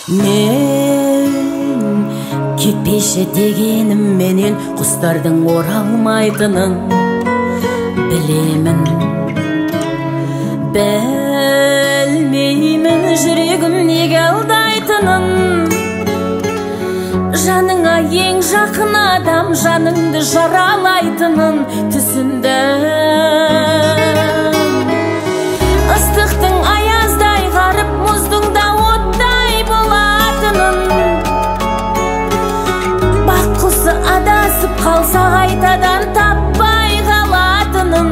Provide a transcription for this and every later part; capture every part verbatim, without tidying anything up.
Мен кетпеші дегенім менен құстардың оралмайтынын білемін. Білмеймін жүрегім неге алдайтынын. Жаныңа ең жақын адам жаныңды жаралайтынын түсіндім. Ыстықтың аяздай ғарып, мұздың да оттай болатынын. Бақ құсы адасып қалса қайтадан таппай қалатынын.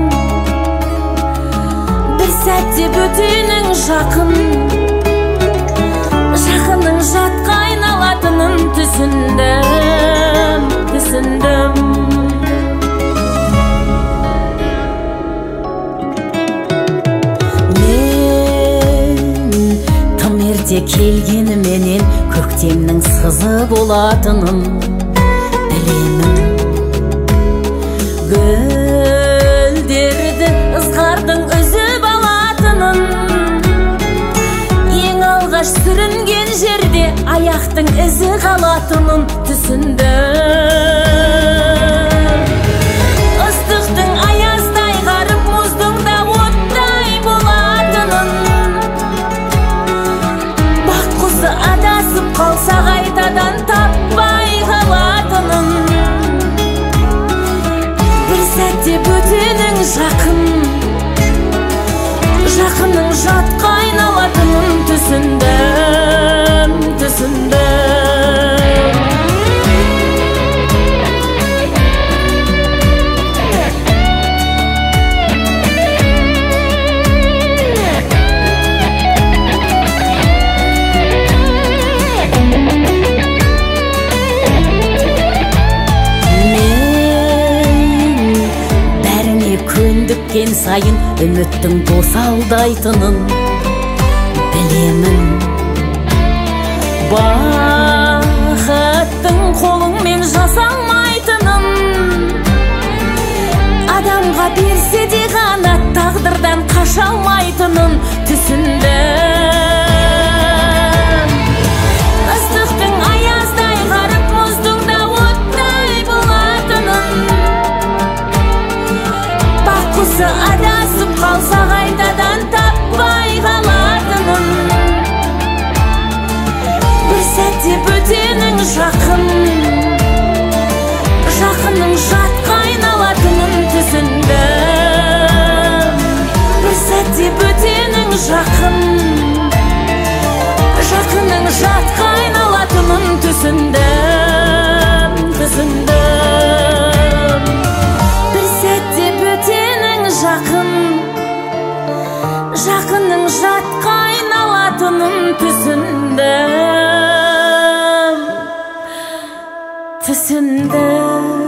Бір сәтте бөтенің жақын, жақының жатқа айналатынын түсіндім, түсіндім. Келгеніменен көктемнің сызы болатынын білемін. Гүлдерді ызғардың үзіп алатынын. Ең алғаш сүрінген жерде аяқтың ізі қалатынын түсіндім. Ыстықтың аяздай ғарып, мұздың да оттай болатынын. Адасып қалса қайтадан таппай қалатынын. Бір сәтте бөтенің жақын, жақының жатқа айналатынын түсіндім, түсіндім. Көндіккен сайын үміттің босалдайтынын білемін. Бақыттың қолыңмен жасалмайтынын. Адамға берсе де ғана тағдырдан қаша алмайтынын түсіндім. Ыстықтың аяздай ғарып, мұздың да оттай болатынын. Құсы адасып қалса қайтадан таппай қалатынын. Бір сәтте бөтенің жақын, жақының жатқа айналатынын түсіндім. Бір сәтте бөтенің жақын, жақының жатқа айналатынын түсіндім, түсіндім. Бір сәтте бөтенің жақын, жақының жатқа айналатынын түсіндім, түсіндім.